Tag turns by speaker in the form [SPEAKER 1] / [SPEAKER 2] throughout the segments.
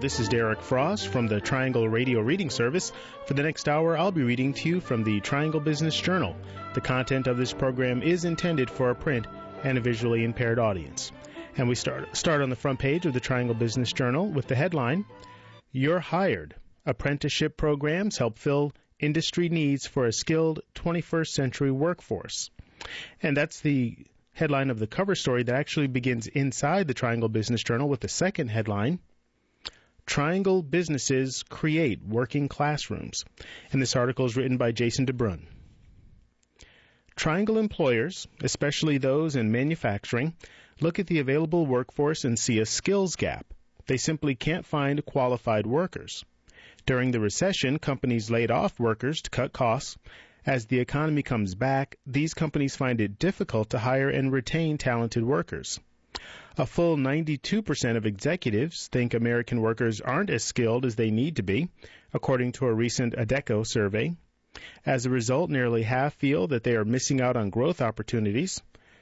[SPEAKER 1] this is Derek Frost from the Triangle Radio Reading Service. For the next hour, I'll be reading to you from the Triangle Business Journal. The content of this program is intended for a print and a visually impaired audience. And we start on the front page of the Triangle Business Journal with the headline, You're Hired. Apprenticeship programs help fill industry needs for a skilled 21st century workforce. And that's the headline of the cover story that actually begins inside the Triangle Business Journal with the second headline, Triangle Businesses Create Working Classrooms. And this article is written by Jason DeBrun. Triangle employers, especially those in manufacturing, look at the available workforce and see a skills gap. They simply can't find qualified workers. During the recession, companies laid off workers to cut costs. As the economy comes back, these companies find it difficult to hire and retain talented workers. A full 92% of executives think American workers aren't as skilled as they need to be, according to a recent Adecco survey. As a result, nearly half feel that they are missing out on growth opportunities.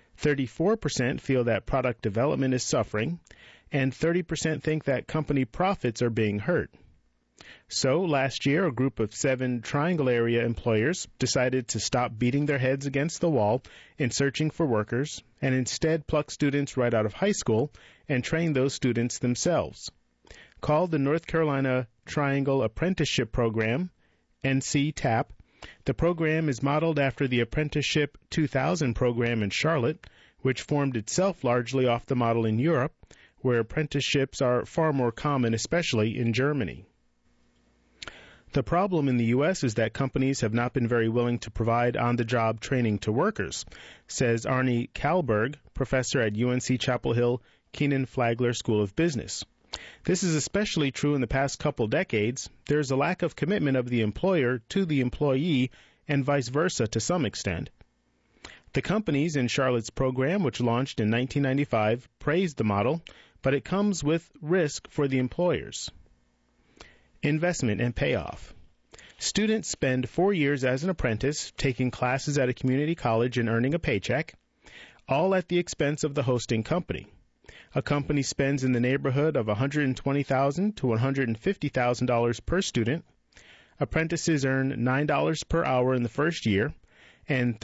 [SPEAKER 1] 34% feel that product development is suffering, and 30% think that company profits are being hurt. So, last year, a group of 7 Triangle area employers decided to stop beating their heads against the wall in searching for workers and instead pluck students right out of high school and train those students themselves. Called the North Carolina Triangle Apprenticeship Program, NC-TAP, the program is modeled after the Apprenticeship 2000 program in Charlotte, which formed itself largely off the model in Europe, where apprenticeships are far more common, especially in Germany. The problem in the U.S. is that companies have not been very willing to provide on-the-job training to workers, says Arnie Kalberg, professor at UNC Chapel Hill Kenan Flagler School of Business. This is especially true in the past couple decades. There's a lack of commitment of the employer to the employee and vice versa to some extent. The companies in Charlotte's program, which launched in 1995, praised the model, but it comes with risk for the employers. Investment and payoff. Students spend 4 years as an apprentice, taking classes at a community college and earning a paycheck, all at the expense of the hosting company. A company spends in the neighborhood of $120,000 to $150,000 per student. Apprentices earn $9 per hour in the first year and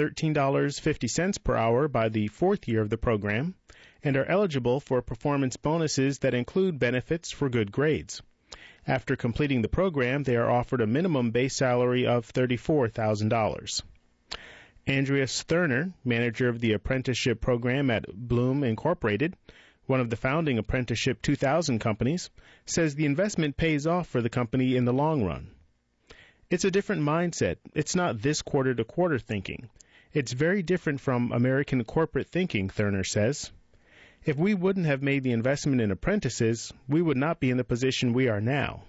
[SPEAKER 1] $13.50 per hour by the fourth year of the program, and are eligible for performance bonuses that include benefits for good grades. After completing the program, they are offered a minimum base salary of $34,000. Andrea Sterner, manager of the apprenticeship program at Bloom Incorporated, one of the founding Apprenticeship 2000 companies, says the investment pays off for the company in the long run. It's a different mindset. It's not this quarter-to-quarter thinking. It's very different from American corporate thinking, Sterner says. If we wouldn't have made the investment in apprentices, we would not be in the position we are now.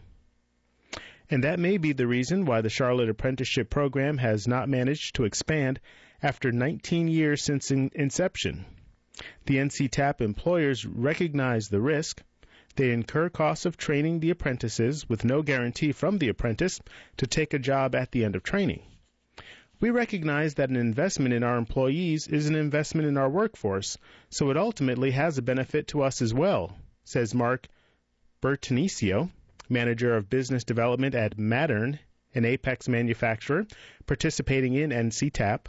[SPEAKER 1] And that may be the reason why the Charlotte Apprenticeship Program has not managed to expand after 19 years since inception. The NC-TAP employers recognize the risk. They incur costs of training the apprentices with no guarantee from the apprentice to take a job at the end of training. We recognize that an investment in our employees is an investment in our workforce, so it ultimately has a benefit to us as well, says Mark Bertonicio, manager of business development at Mattern, an Apex manufacturer participating in NC-TAP.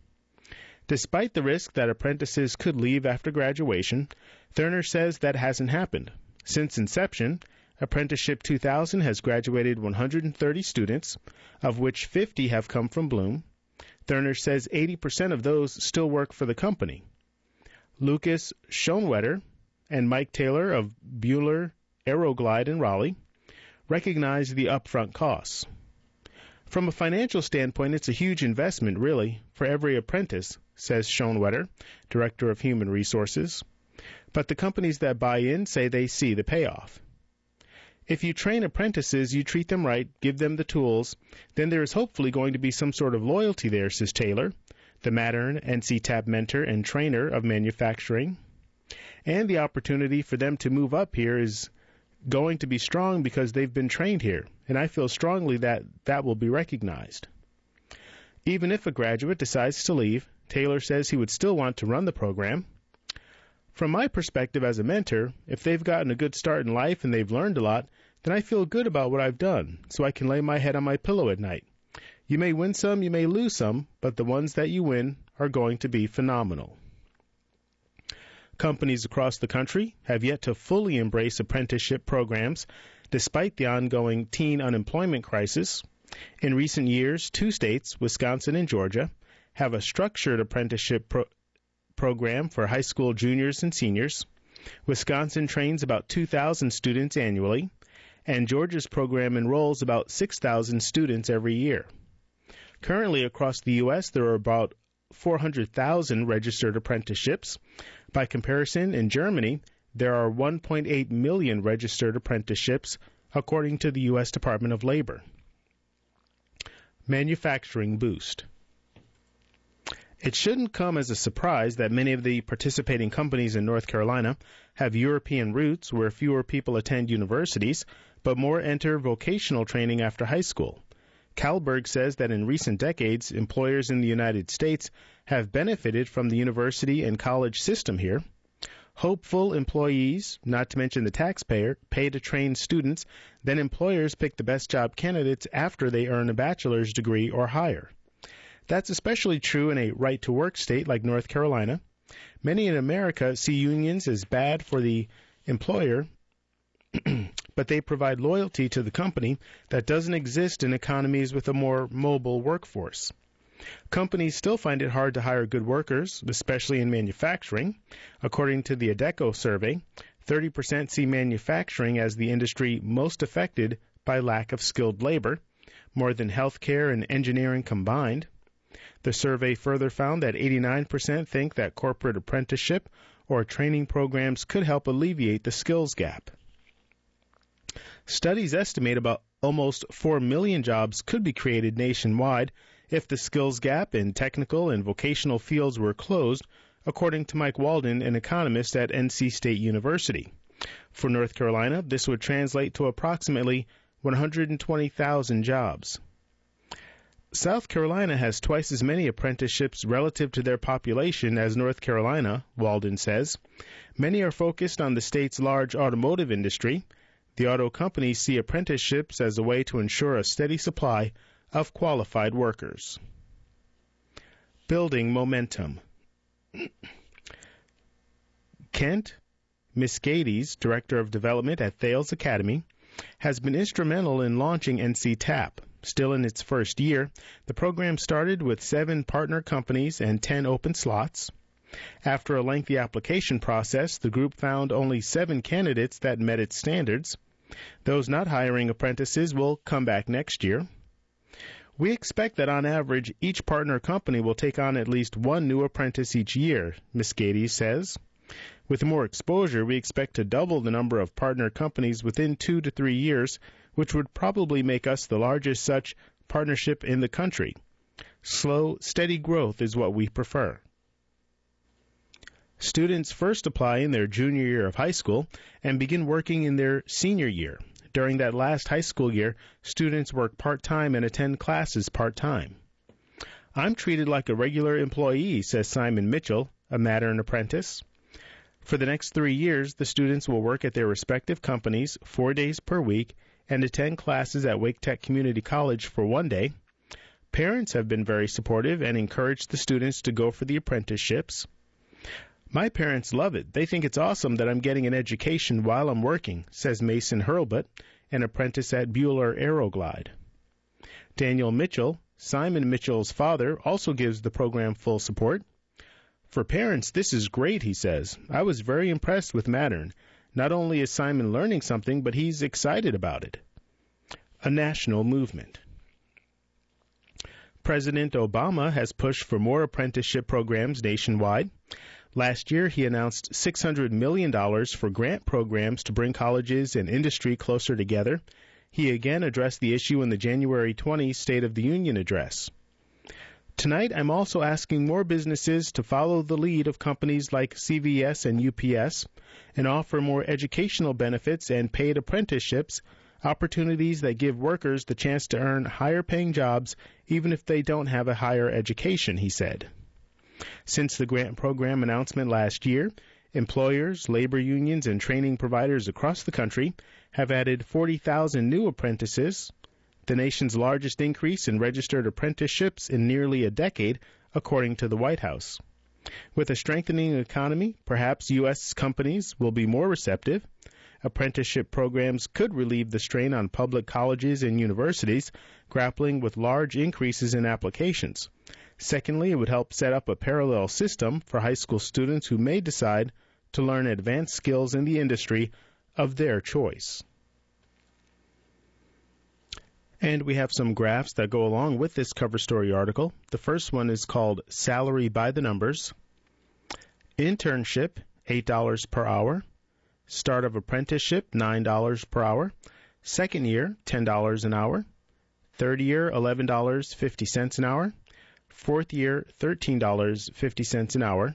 [SPEAKER 1] Despite the risk that apprentices could leave after graduation, Thurner says that hasn't happened. Since inception, Apprenticeship 2000 has graduated 130 students, of which 50 have come from Bloom. Thurner says 80% of those still work for the company. Lucas Schoenwetter and Mike Taylor of Bueller Aeroglide in Raleigh recognize the upfront costs. From a financial standpoint, it's a huge investment, really, for every apprentice, says Schoenwetter, Director of Human Resources. But the companies that buy in say they see the payoff. If you train apprentices, you treat them right, give them the tools, then there is hopefully going to be some sort of loyalty there, says Taylor, the Mattern NC-TAP mentor and trainer of manufacturing. And the opportunity for them to move up here is going to be strong because they've been trained here, and I feel strongly that that will be recognized. Even if a graduate decides to leave, Taylor says he would still want to run the program. From my perspective as a mentor, if they've gotten a good start in life and they've learned a lot, then I feel good about what I've done, so I can lay my head on my pillow at night. You may win some, you may lose some, but the ones that you win are going to be phenomenal. Companies across the country have yet to fully embrace apprenticeship programs despite the ongoing teen unemployment crisis. In recent years, 2 states, Wisconsin and Georgia, have a structured apprenticeship program for high school juniors and seniors. Wisconsin trains about 2,000 students annually, and Georgia's program enrolls about 6,000 students every year. Currently, across the U.S., there are about 400,000 registered apprenticeships. By comparison, in Germany, there are 1.8 million registered apprenticeships, according to the U.S. Department of Labor. Manufacturing boost. It shouldn't come as a surprise that many of the participating companies in North Carolina have European roots where fewer people attend universities, but more enter vocational training after high school. Kalberg says that in recent decades, employers in the United States have benefited from the university and college system here. Hopeful employees, not to mention the taxpayer, pay to train students, then employers pick the best job candidates after they earn a bachelor's degree or higher. That's especially true in a right-to-work state like North Carolina. Many in America see unions as bad for the employer, but they provide loyalty to the company that doesn't exist in economies with a more mobile workforce. Companies still find it hard to hire good workers, especially in manufacturing. According to the ADECO survey, 30% see manufacturing as the industry most affected by lack of skilled labor, more than healthcare and engineering combined. The survey further found that 89% think that corporate apprenticeship or training programs could help alleviate the skills gap. Studies estimate about almost 4 million jobs could be created nationwide if the skills gap in technical and vocational fields were closed, according to Mike Walden, an economist at NC State University. For North Carolina, this would translate to approximately 120,000 jobs. South Carolina has twice as many apprenticeships relative to their population as North Carolina, Walden says. Many are focused on the state's large automotive industry. The auto companies see apprenticeships as a way to ensure a steady supply of qualified workers. Building momentum. Kent Miscades, Director of Development at Thales Academy, has been instrumental in launching NC TAP. Still in its first year, the program started with 7 partner companies and 10 open slots. After a lengthy application process, the group found only 7 candidates that met its standards. Those not hiring apprentices will come back next year. We expect that on average, each partner company will take on at least 1 new apprentice each year, Miscades says. With more exposure, we expect to double the number of partner companies within 2 to 3 years, which would probably make us the largest such partnership in the country. Slow, steady growth is what we prefer. Students first apply in their junior year of high school and begin working in their senior year. During that last high school year, students work part-time and attend classes part-time. I'm treated like a regular employee, says Simon Mitchell, a Mattern apprentice. For the next 3 years, the students will work at their respective companies 4 days per week and attend classes at Wake Tech Community College for 1 day. Parents have been very supportive and encouraged the students to go for the apprenticeships. My parents love it. They think it's awesome that I'm getting an education while I'm working, says Mason Hurlbut, an apprentice at Bueller Aeroglide. Daniel Mitchell, Simon Mitchell's father, also gives the program full support. For parents, this is great, he says. I was very impressed with Mattern. Not only is Simon learning something, but he's excited about it. A national movement. President Obama has pushed for more apprenticeship programs nationwide. Last year, he announced $600 million for grant programs to bring colleges and industry closer together. He again addressed the issue in the January 20 State of the Union address. Tonight, I'm also asking more businesses to follow the lead of companies like CVS and UPS and offer more educational benefits and paid apprenticeships, opportunities that give workers the chance to earn higher-paying jobs even if they don't have a higher education, he said. Since the grant program announcement last year, employers, labor unions, and training providers across the country have added 40,000 new apprentices, the nation's largest increase in registered apprenticeships in nearly a decade, according to the White House. With a strengthening economy, perhaps U.S. companies will be more receptive. Apprenticeship programs could relieve the strain on public colleges and universities grappling with large increases in applications. Secondly, it would help set up a parallel system for high school students who may decide to learn advanced skills in the industry of their choice. And we have some graphs that go along with this cover story article. The first one is called Salary by the Numbers. Internship, $8 per hour. Start of apprenticeship, $9 per hour. Second year, $10 an hour. Third year, $11.50 an hour. Fourth year, $13.50 an hour.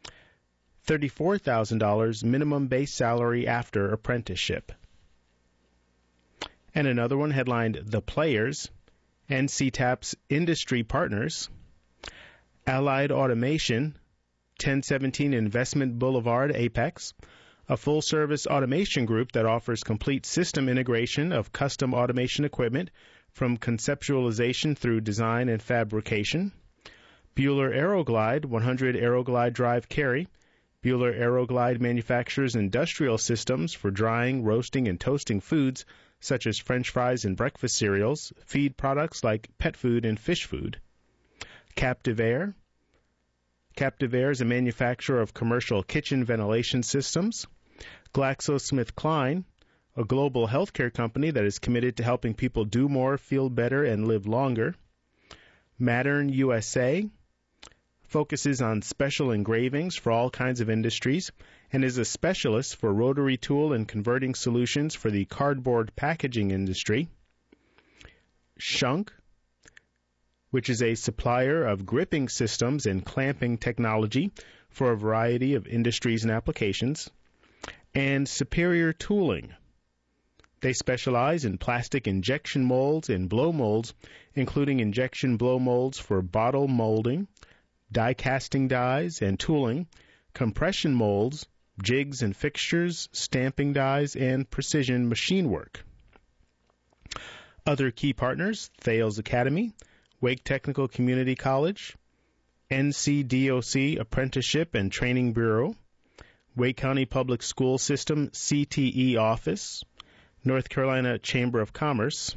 [SPEAKER 1] $34,000 minimum base salary after apprenticeship. And another one headlined The Players, NCTAP's Industry Partners. Allied Automation, 1017 Investment Boulevard, Apex, a full-service automation group that offers complete system integration of custom automation equipment from conceptualization through design and fabrication. Bueller Aeroglide, 100 Aeroglide Drive Carry. Bueller Aeroglide manufactures industrial systems for drying, roasting, and toasting foods such as French fries and breakfast cereals, feed products like pet food and fish food. Captive Air. Captive Air is a manufacturer of commercial kitchen ventilation systems. GlaxoSmithKline, a global healthcare company that is committed to helping people do more, feel better, and live longer. Mattern USA focuses on special engravings for all kinds of industries and is a specialist for rotary tool and converting solutions for the cardboard packaging industry. Schunk, which is a supplier of gripping systems and clamping technology for a variety of industries and applications. And Superior Tooling. They specialize in plastic injection molds and blow molds, including injection blow molds for bottle molding, die casting dies and tooling, compression molds, jigs and fixtures, stamping dies, and precision machine work. Other key partners, Thales Academy, Wake Technical Community College, NCDOC Apprenticeship and Training Bureau, Wake County Public School System CTE Office, North Carolina Chamber of Commerce.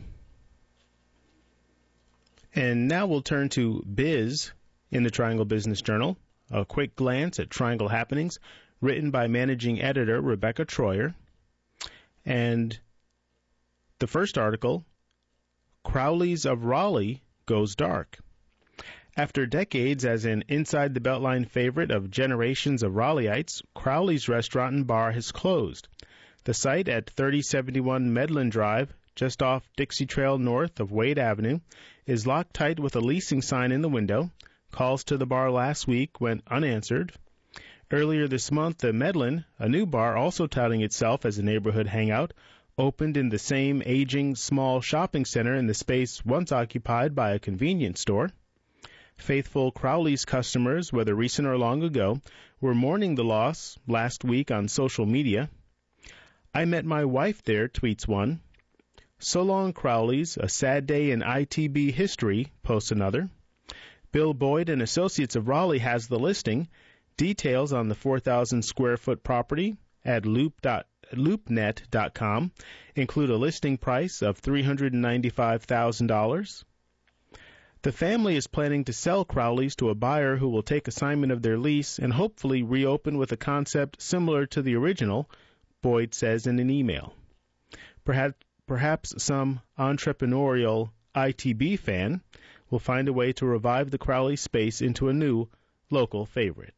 [SPEAKER 1] And now we'll turn to Biz in the Triangle Business Journal, a quick glance at Triangle happenings, written by managing editor Rebecca Troyer. And the first article, Crowley's of Raleigh goes dark. After decades as an inside the Beltline favorite of generations of Raleigheites, Crowley's restaurant and bar has closed. The site at 3071 Medland Drive, just off Dixie Trail north of Wade Avenue, is locked tight with a leasing sign in the window. Calls to the bar last week went unanswered. Earlier this month, the Medland, a new bar also touting itself as a neighborhood hangout, opened in the same aging small shopping center in the space once occupied by a convenience store. Faithful Crowley's customers, whether recent or long ago, were mourning the loss last week on social media. I met my wife there, tweets one. So long, Crowley's, a sad day in ITB history, posts another. Bill Boyd and Associates of Raleigh has the listing. Details on the 4,000 square foot property at loopnet.com include a listing price of $395,000. The family is planning to sell Crowley's to a buyer who will take assignment of their lease and hopefully reopen with a concept similar to the original, Boyd says in an email. Perhaps some entrepreneurial ITB fan will find a way to revive the Crowley space into a new local favorite.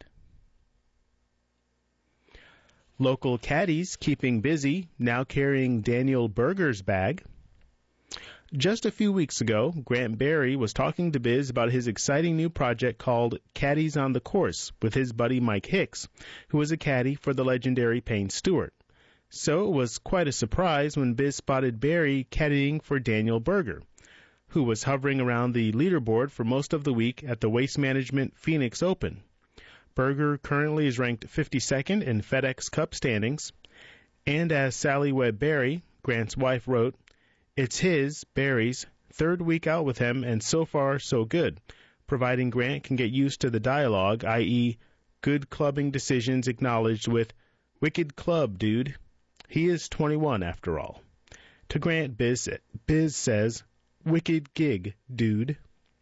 [SPEAKER 1] Local caddies keeping busy, now carrying Daniel Berger's bag. Just a few weeks ago, Grant Berry was talking to Biz about his exciting new project called Caddies on the Course with his buddy Mike Hicks, who was a caddy for the legendary Payne Stewart. So it was quite a surprise when Biz spotted Berry caddying for Daniel Berger, who was hovering around the leaderboard for most of the week at the Waste Management Phoenix Open. Berger currently is ranked 52nd in FedEx Cup standings, and as Sally Webb Berry, Grant's wife wrote, "It's his, Barry's, third week out with him, and so far so good, providing Grant can get used to the dialogue, i.e., good clubbing decisions acknowledged with, 'Wicked club, dude.' He is 21, after all." To Grant, Biz says, "Wicked gig, dude."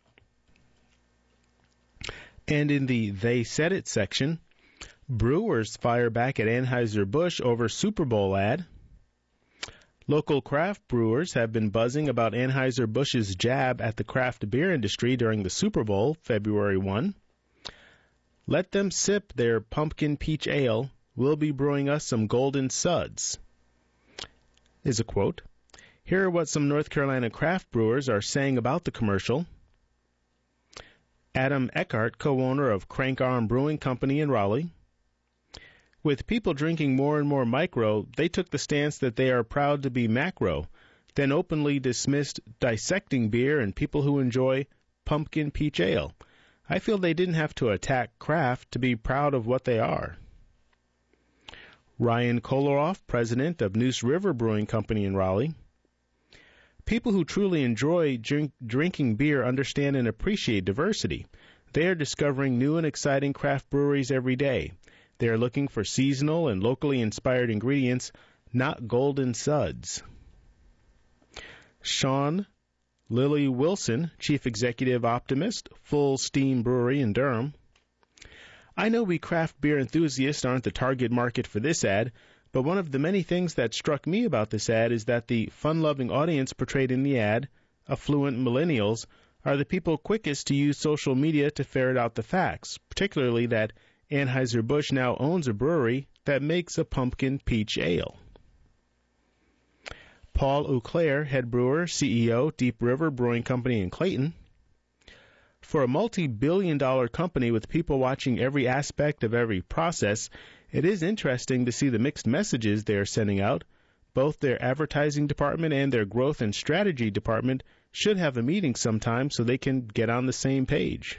[SPEAKER 1] And in the They Said It section, Brewers fire back at Anheuser-Busch over Super Bowl ad. Local craft brewers have been buzzing about Anheuser-Busch's jab at the craft beer industry during the Super Bowl, February 1. "Let them sip their pumpkin peach ale. We'll be brewing us some golden suds," is a quote. Here are what some North Carolina craft brewers are saying about the commercial. Adam Eckhart, co-owner of Crank Arm Brewing Company in Raleigh. "With people drinking more and more micro, they took the stance that they are proud to be macro, then openly dismissed dissecting beer and people who enjoy pumpkin peach ale. I feel they didn't have to attack craft to be proud of what they are." Ryan Kolaroff, president of Neuse River Brewing Company in Raleigh. "People who truly enjoy drinking beer understand and appreciate diversity. They are discovering new and exciting craft breweries every day. They are looking for seasonal and locally inspired ingredients, not golden suds." Sean Lily Wilson, chief executive optimist, Full Steam Brewery in Durham. "I know we craft beer enthusiasts aren't the target market for this ad, but one of the many things that struck me about this ad is that the fun-loving audience portrayed in the ad, affluent millennials, are the people quickest to use social media to ferret out the facts, particularly that Anheuser-Busch now owns a brewery that makes a pumpkin peach ale." Paul Auclair, head brewer, CEO, Deep River Brewing Company in Clayton. "For a multi-billion-dollar company with people watching every aspect of every process, it is interesting to see the mixed messages they are sending out. Both their advertising department and their growth and strategy department should have a meeting sometime so they can get on the same page."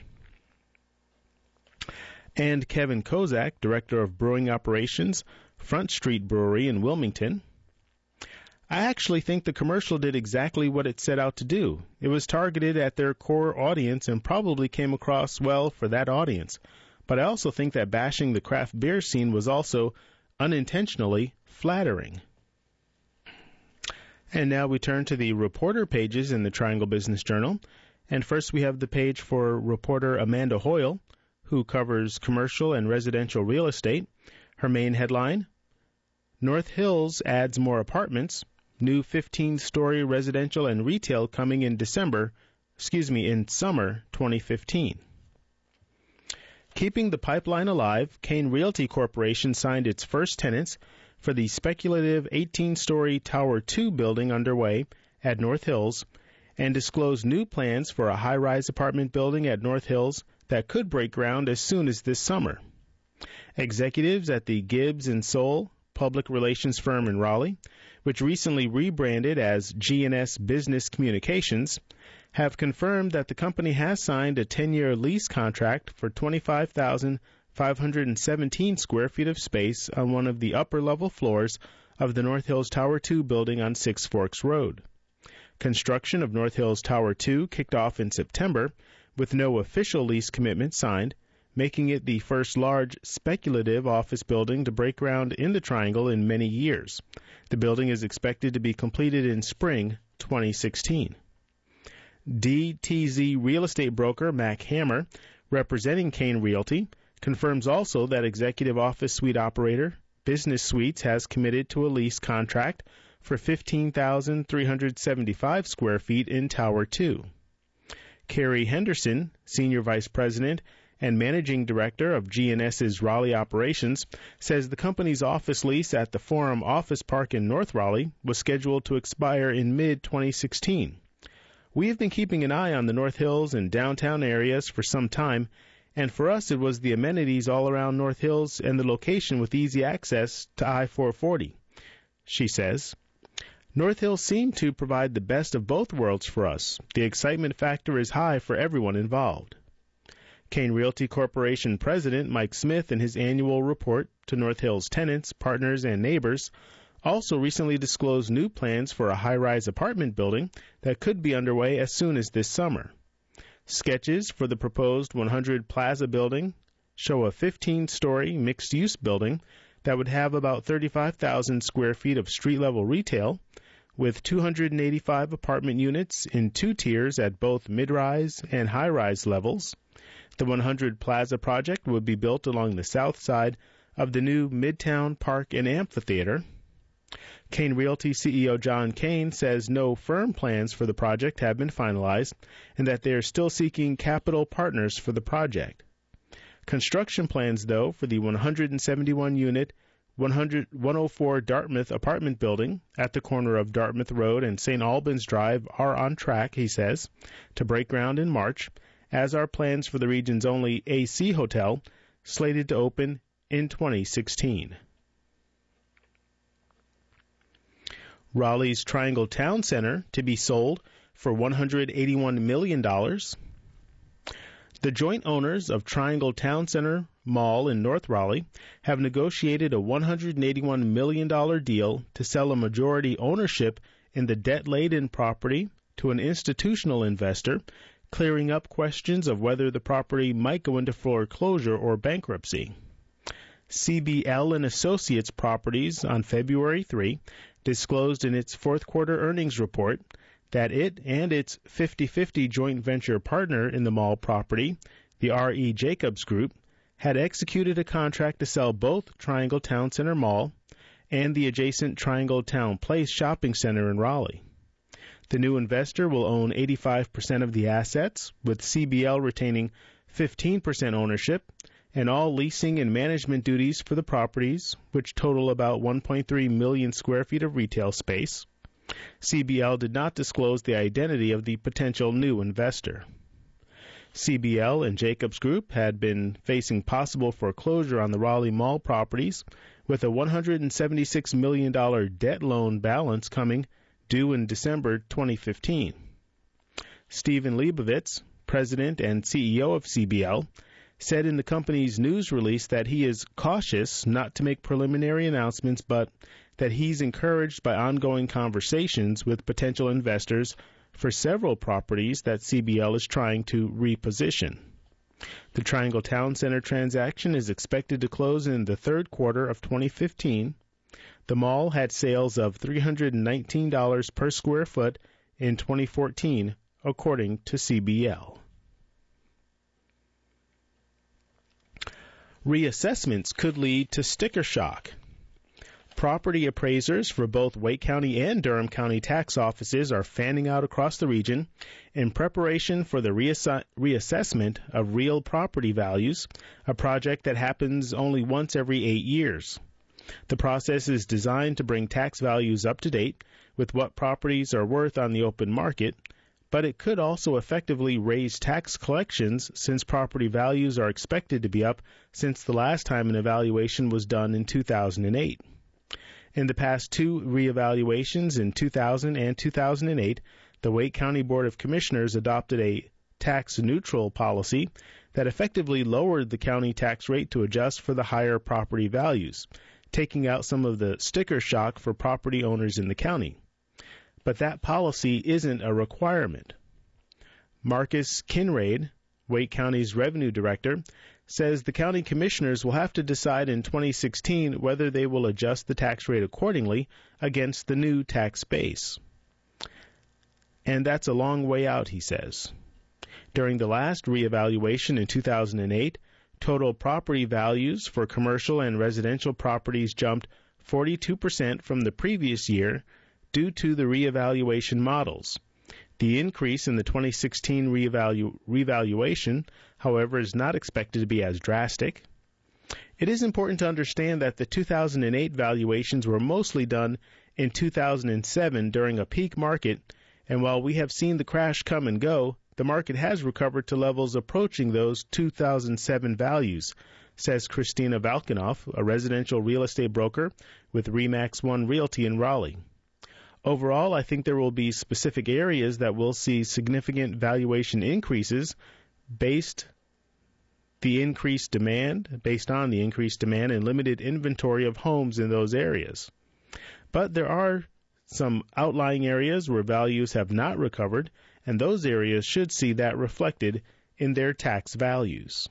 [SPEAKER 1] And Kevin Kozak, director of brewing operations, Front Street Brewery in Wilmington. "I actually think the commercial did exactly what it set out to do. It was targeted at their core audience and probably came across well for that audience. But I also think that bashing the craft beer scene was also unintentionally flattering." And now we turn to the reporter pages in the Triangle Business Journal. And first we have the page for reporter Amanda Hoyle, who covers commercial and residential real estate. Her main headline, "North Hills adds more apartments. New 15-story residential and retail coming in summer 2015. Keeping the pipeline alive, Kane Realty Corporation signed its first tenants for the speculative 18-story Tower 2 building underway at North Hills and disclosed new plans for a high-rise apartment building at North Hills that could break ground as soon as this summer. Executives at the Gibbs & Soul public relations firm in Raleigh, which recently rebranded as G&S Business Communications, have confirmed that the company has signed a 10-year lease contract for 25,517 square feet of space on one of the upper-level floors of the North Hills Tower 2 building on Six Forks Road. Construction of North Hills Tower 2 kicked off in September, with no official lease commitment signed, making it the first large speculative office building to break ground in the Triangle in many years. The building is expected to be completed in spring 2016. DTZ real estate broker Mac Hammer, representing Kane Realty, confirms also that executive office suite operator Business Suites has committed to a lease contract for 15,375 square feet in Tower 2. Carrie Henderson, Senior Vice President and Managing Director of G&S's Raleigh operations, says the company's office lease at the Forum Office Park in North Raleigh was scheduled to expire in mid-2016. "We have been keeping an eye on the North Hills and downtown areas for some time, and for us it was the amenities all around North Hills and the location with easy access to I-440, she says. North Hills seemed to provide the best of both worlds for us. The excitement factor is high for everyone involved. Kane Realty Corporation President Mike Smith, in his annual report to North Hills tenants, partners, and neighbors, also recently disclosed new plans for a high-rise apartment building that could be underway as soon as this summer. Sketches for the proposed 100 Plaza building show a 15-story mixed-use building that would have about 35,000 square feet of street-level retail, with 285 apartment units in 2 tiers at both mid-rise and high-rise levels. The 100 Plaza project would be built along the south side of the new Midtown Park and Amphitheater. Kane Realty CEO John Kane says no firm plans for the project have been finalized and that they are still seeking capital partners for the project. Construction plans, though, for the 171-unit 104 Dartmouth apartment building at the corner of Dartmouth Road and St. Albans Drive are on track, he says, to break ground in March, as are plans for the region's only AC hotel, slated to open in 2016. Raleigh's Triangle Town Center to be sold for $181 million. The joint owners of Triangle Town Center Mall in North Raleigh have negotiated a $181 million deal to sell a majority ownership in the debt-laden property to an institutional investor, clearing up questions of whether the property might go into foreclosure or bankruptcy. CBL and Associates Properties on February 3 disclosed in its fourth quarter earnings report that it and its 50-50 joint venture partner in the mall property, the R.E. Jacobs Group, had executed a contract to sell both Triangle Town Center Mall and the adjacent Triangle Town Place shopping center in Raleigh. The new investor will own 85% of the assets, with CBL retaining 15% ownership and all leasing and management duties for the properties, which total about 1.3 million square feet of retail space. CBL did not disclose the identity of the potential new investor. CBL and Jacobs Group had been facing possible foreclosure on the Raleigh Mall properties, with a $176 million debt loan balance coming due in December 2015. Stephen Leibovitz, president and CEO of CBL, said in the company's news release that he is cautious not to make preliminary announcements, but that he's encouraged by ongoing conversations with potential investors for several properties that CBL is trying to reposition. The Triangle Town Center transaction is expected to close in the third quarter of 2015. The mall had sales of $319 per square foot in 2014, according to CBL. Reassessments could lead to sticker shock. Property appraisers for both Wake County and Durham County tax offices are fanning out across the region in preparation for the reassessment of real property values, a project that happens only once every 8 years. The process is designed to bring tax values up to date with what properties are worth on the open market, but it could also effectively raise tax collections since property values are expected to be up since the last time an evaluation was done in 2008. In the past 2 reevaluations in 2000 and 2008, the Wake County Board of Commissioners adopted a tax-neutral policy that effectively lowered the county tax rate to adjust for the higher property values, taking out some of the sticker shock for property owners in the county. But that policy isn't a requirement. Marcus Kinraid, Wake County's revenue director, says the county commissioners will have to decide in 2016 whether they will adjust the tax rate accordingly against the new tax base. And that's a long way out, he says. During the last reevaluation in 2008, total property values for commercial and residential properties jumped 42% from the previous year due to the reevaluation models. The increase in the 2016 revaluation, however, is not expected to be as drastic. It is important to understand that the 2008 valuations were mostly done in 2007 during a peak market, and while we have seen the crash come and go, the market has recovered to levels approaching those 2007 values, says Christina Valkanoff, a residential real estate broker with RE/MAX One Realty in Raleigh. Overall, I think there will be specific areas that will see significant valuation increases based on the increased demand and limited inventory of homes in those areas. But there are some outlying areas where values have not recovered, and those areas should see that reflected in their tax values.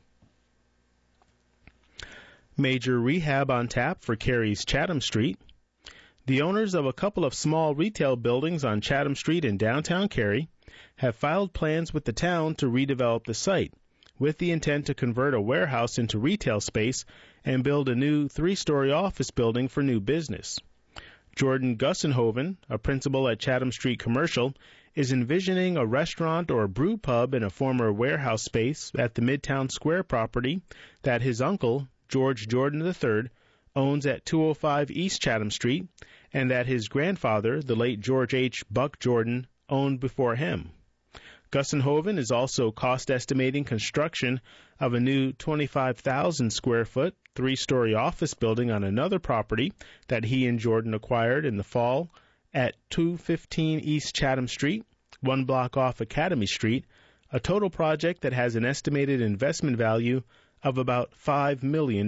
[SPEAKER 1] Major rehab on tap for Cary's Chatham Street. The owners of a couple of small retail buildings on Chatham Street in downtown Cary have filed plans with the town to redevelop the site, with the intent to convert a warehouse into retail space and build a new 3-story office building for new business. Jordan Gussenhoven, a principal at Chatham Street Commercial, is envisioning a restaurant or a brew pub in a former warehouse space at the Midtown Square property that his uncle, George Jordan III, owns at 205 East Chatham Street, and that his grandfather, the late George H. Buck Jordan, owned before him. Gussenhoven is also cost-estimating construction of a new 25,000-square-foot, 3-story office building on another property that he and Jordan acquired in the fall at 215 East Chatham Street, 1 block off Academy Street, a total project that has an estimated investment value of about $5 million.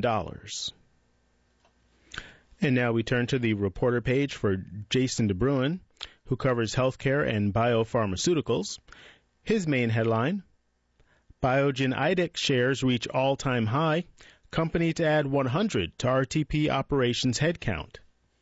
[SPEAKER 1] And now we turn to the reporter page for Jason DeBruin, who covers healthcare and biopharmaceuticals. His main headline, Biogen IDEX shares reach all-time high, company to add 100 to RTP operations headcount.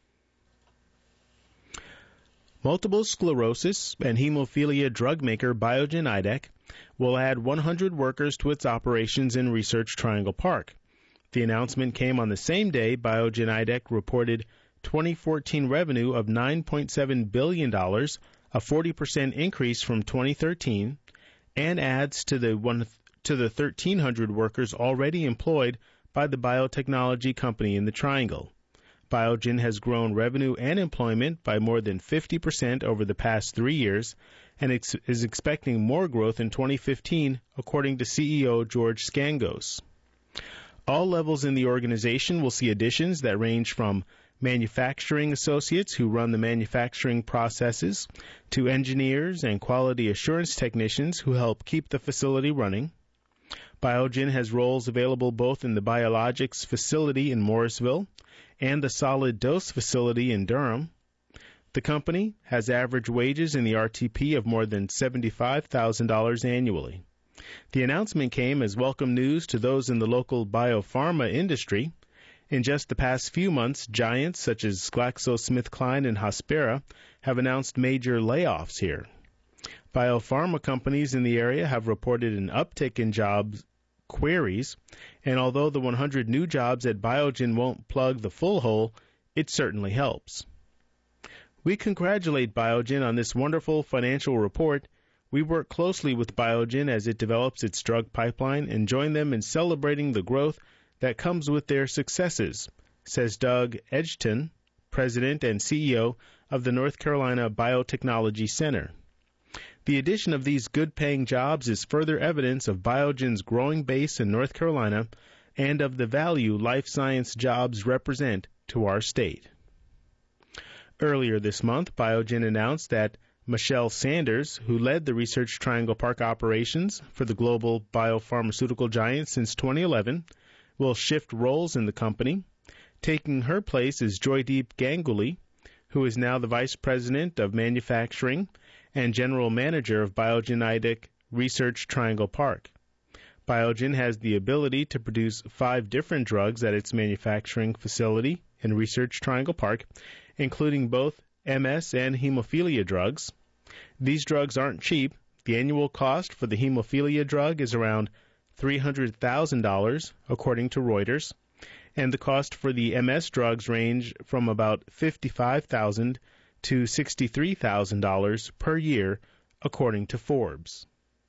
[SPEAKER 1] Multiple sclerosis and hemophilia drug maker Biogen IDEX will add 100 workers to its operations in Research Triangle Park. The announcement came on the same day Biogen IDEX reported 2014 revenue of $9.7 billion, a 40% increase from 2013, and adds to the 1,300 workers already employed by the biotechnology company in the Triangle. Biogen has grown revenue and employment by more than 50% over the past 3 years and is expecting more growth in 2015, according to CEO George Scangos. All levels in the organization will see additions that range from manufacturing associates who run the manufacturing processes to engineers and quality assurance technicians who help keep the facility running. Biogen has roles available both in the biologics facility in Morrisville and the solid dose facility in Durham. The company has average wages in the RTP of more than $75,000 annually. The announcement came as welcome news to those in the local biopharma industry. In just the past few months, giants such as GlaxoSmithKline and Hospira have announced major layoffs here. Biopharma companies in the area have reported an uptick in jobs queries, and although the 100 new jobs at Biogen won't plug the full hole, it certainly helps. We congratulate Biogen on this wonderful financial report. We work closely with Biogen as it develops its drug pipeline and join them in celebrating the growth that comes with their successes, says Doug Edgerton, President and CEO of the North Carolina Biotechnology Center. The addition of these good-paying jobs is further evidence of Biogen's growing base in North Carolina and of the value life science jobs represent to our state. Earlier this month, Biogen announced that Michelle Sanders, who led the Research Triangle Park operations for the global biopharmaceutical giant since 2011, will shift roles in the company. Taking her place is Joydeep Ganguly, who is now the Vice President of Manufacturing and General Manager of Biogen IDEX Research Triangle Park. Biogen has the ability to produce 5 different drugs at its manufacturing facility in Research Triangle Park, including both MS and hemophilia drugs. These drugs aren't cheap. The annual cost for the hemophilia drug is around $300,000, according to Reuters, and the cost for the MS drugs range from about $55,000 to $63,000 per year, according to Forbes.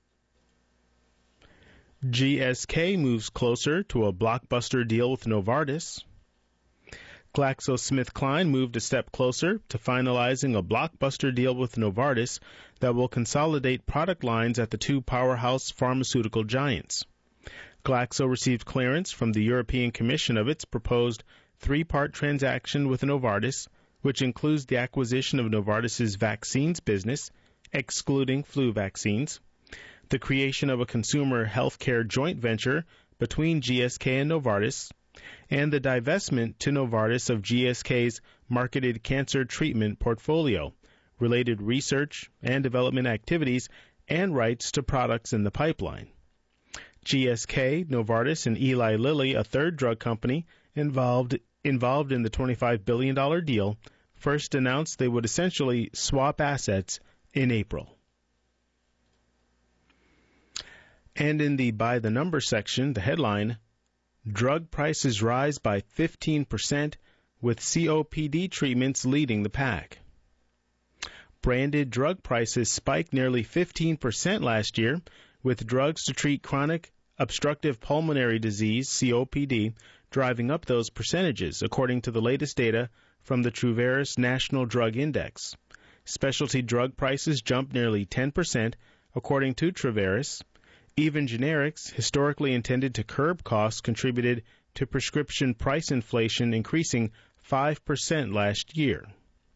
[SPEAKER 1] GSK moves closer to a blockbuster deal with Novartis. GlaxoSmithKline moved a step closer to finalizing a blockbuster deal with Novartis that will consolidate product lines at the 2 powerhouse pharmaceutical giants. Glaxo received clearance from the European Commission of its proposed 3-part transaction with Novartis, which includes the acquisition of Novartis's vaccines business, excluding flu vaccines, the creation of a consumer healthcare joint venture between GSK and Novartis, and the divestment to Novartis of GSK's marketed cancer treatment portfolio, related research and development activities, and rights to products in the pipeline. GSK, Novartis, and Eli Lilly, a third drug company involved in the $25 billion deal, first announced they would essentially swap assets in April. And in the by the number section, the headline, drug prices rise by 15%, with COPD treatments leading the pack. Branded drug prices spiked nearly 15% last year, with drugs to treat chronic obstructive pulmonary disease, COPD, driving up those percentages, according to the latest data from the Truvaris National Drug Index. Specialty drug prices jumped nearly 10%, according to Truvaris. Even generics, historically intended to curb costs, contributed to prescription price inflation increasing 5% last year.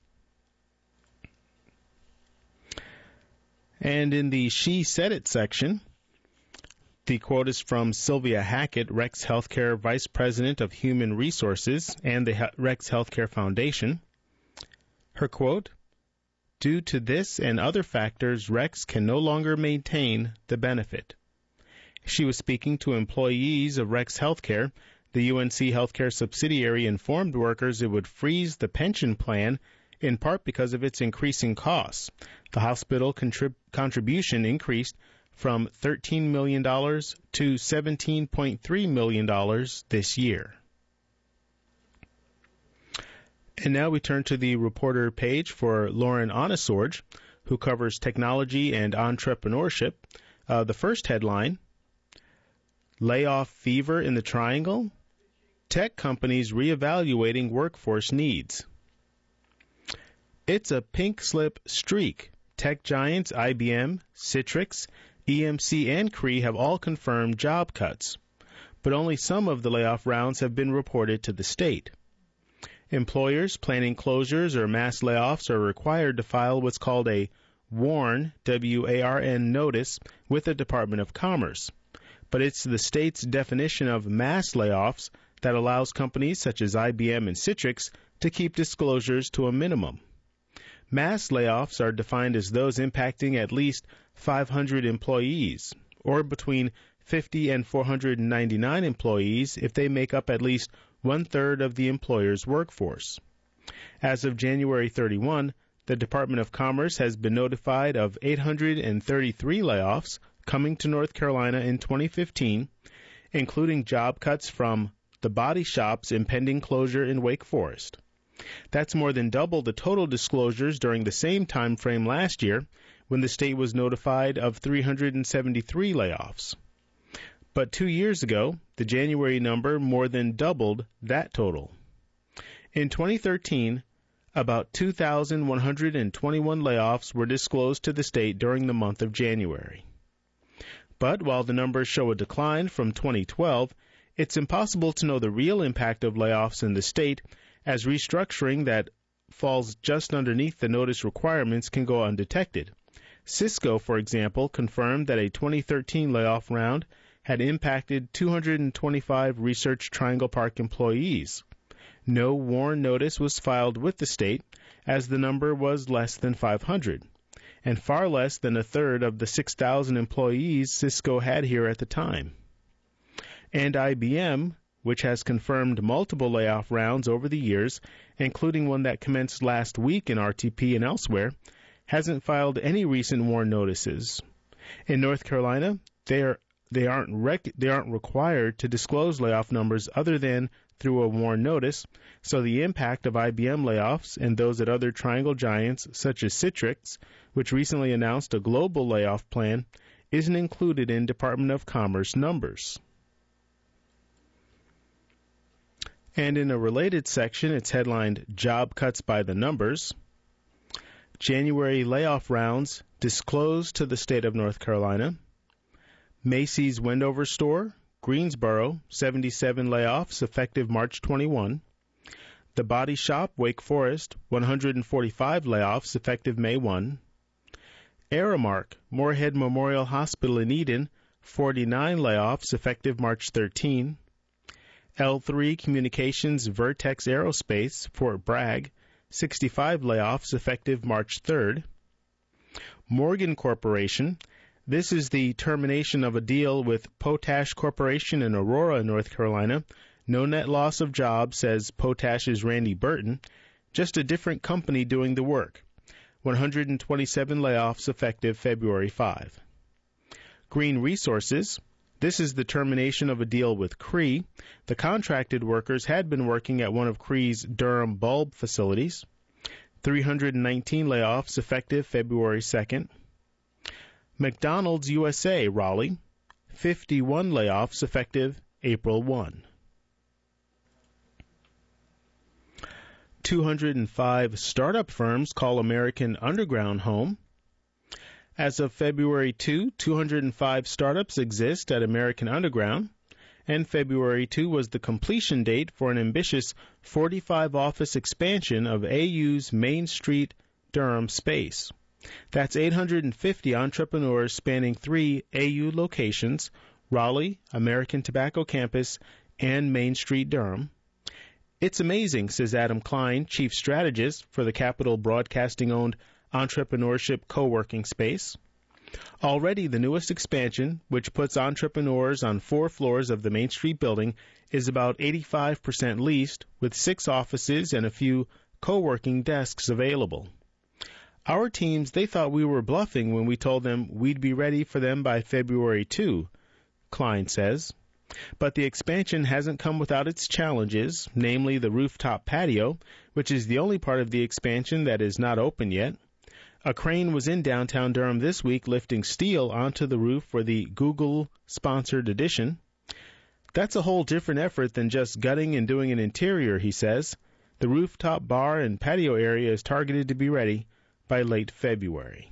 [SPEAKER 1] And in the She Said It section, the quote is from Sylvia Hackett, Rex Healthcare Vice President of Human Resources and the Rex Healthcare Foundation. Her quote, "Due to this and other factors, Rex can no longer maintain the benefit." She was speaking to employees of Rex Healthcare. The UNC Healthcare subsidiary informed workers it would freeze the pension plan, in part because of its increasing costs. The hospital contribution increased from $13 million to $17.3 million this year. And now we turn to the reporter page for Lauren Onesorge, who covers technology and entrepreneurship. The first headline, layoff fever in the Triangle, tech companies reevaluating workforce needs. It's a pink slip streak. Tech giants IBM, Citrix, EMC, and Cree have all confirmed job cuts, but only some of the layoff rounds have been reported to the state. Employers planning closures or mass layoffs are required to file what's called a WARN, W-A-R-N, notice with the Department of Commerce. But it's the state's definition of mass layoffs that allows companies such as IBM and Citrix to keep disclosures to a minimum. Mass layoffs are defined as those impacting at least 500 employees, or between 50 and 499 employees if they make up at least one-third of the employer's workforce. As of January 31, the Department of Commerce has been notified of 833 layoffs coming to North Carolina in 2015, including job cuts from The Body Shop's impending closure in Wake Forest. That's more than double the total disclosures during the same time frame last year, when the state was notified of 373 layoffs. But 2 years ago, the January number more than doubled that total. In 2013, about 2,121 layoffs were disclosed to the state during the month of January. But while the numbers show a decline from 2012, it's impossible to know the real impact of layoffs in the state, as restructuring that falls just underneath the notice requirements can go undetected. Cisco, for example, confirmed that a 2013 layoff round had impacted 225 Research Triangle Park employees. No WARN notice was filed with the state, as the number was less than 500, and far less than a third of the 6,000 employees Cisco had here at the time. And IBM, which has confirmed multiple layoff rounds over the years, including one that commenced last week in RTP and elsewhere, hasn't filed any recent WARN notices. In North Carolina, they aren't required to disclose layoff numbers other than through a WARN notice, so the impact of IBM layoffs and those at other Triangle giants such as Citrix, which recently announced a global layoff plan, isn't included in Department of Commerce numbers. And in a related section, it's headlined Job Cuts by the Numbers. January layoff rounds disclosed to the state of North Carolina. Macy's Wendover store, Greensboro, 77 layoffs effective March 21. The Body Shop, Wake Forest, 145 layoffs effective May 1. Aramark, Moorhead Memorial Hospital in Eden, 49 layoffs effective March 13. L3 Communications Vertex Aerospace, Fort Bragg, 65 layoffs effective March 3rd. Morgan Corporation, this is the termination of a deal with Potash Corporation in Aurora, North Carolina. No net loss of jobs, says Potash's Randy Burton, just a different company doing the work. 127 layoffs effective February 5. Green Resources, this is the termination of a deal with Cree. The contracted workers had been working at one of Cree's Durham bulb facilities. 319 layoffs effective February 2nd. McDonald's USA, Raleigh, 51 layoffs effective April 1. 205 startup firms call American Underground home. As of February 2, 205 startups exist at American Underground, and February 2 was the completion date for an ambitious 45-office expansion of AU's Main Street Durham space. That's 850 entrepreneurs spanning 3 AU locations, Raleigh, American Tobacco Campus, and Main Street Durham. It's amazing, says Adam Klein, chief strategist for the Capital Broadcasting-owned entrepreneurship co-working space. Already the newest expansion, which puts entrepreneurs on 4 floors of the Main Street building, is about 85% leased, with 6 offices and a few co-working desks available. Our teams, they thought we were bluffing when we told them we'd be ready for them by February 2, Klein says. But the expansion hasn't come without its challenges, namely the rooftop patio, which is the only part of the expansion that is not open yet. A crane was in downtown Durham this week lifting steel onto the roof for the Google-sponsored addition. That's a whole different effort than just gutting and doing an interior, he says. The rooftop bar and patio area is targeted to be ready by late February.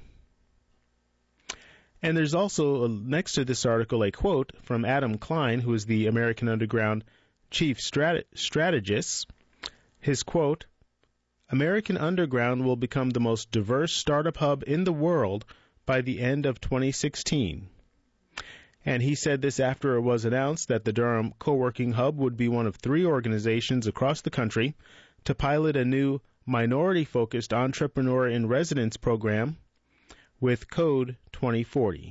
[SPEAKER 1] And there's also, next to this article, a quote from Adam Klein, who is the American Underground chief strategist. His quote, American Underground will become the most diverse startup hub in the world by the end of 2016. And he said this after it was announced that the Durham Co-working Hub would be one of 3 organizations across the country to pilot a new minority-focused entrepreneur in residence program with Code 2040.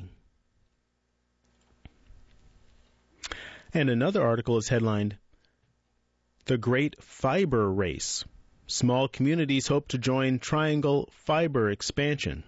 [SPEAKER 1] And another article is headlined, The Great Fiber Race. Small communities hope to join Triangle Fiber Expansion.